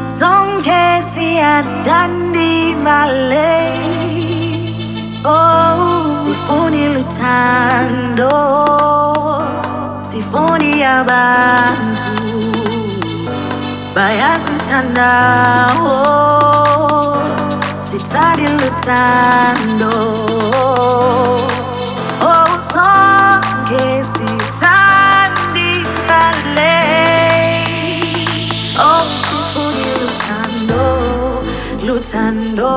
Zonke siyadandi male. Oh, sifuni luthando, sifuni abantu bayasithanda. Oh, sithandi luthando. Oh, zonke sithandi male. Oh, sifuni luthando, luthando.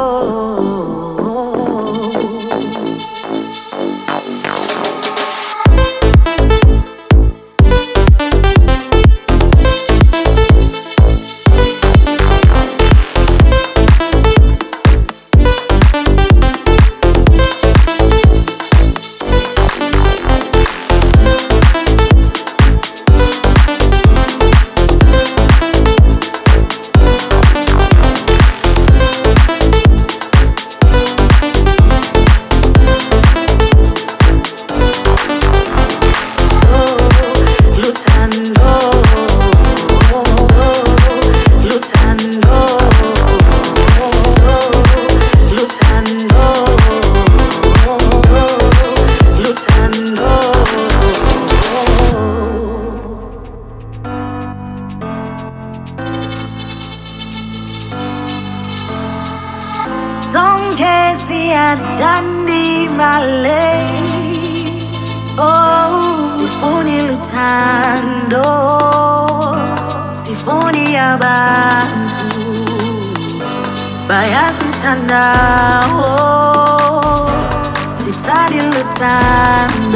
Zonke siyadandi male. Oh, sifuni luthando, sifuni abantu bayasithanda. Oh, sithandi luthando.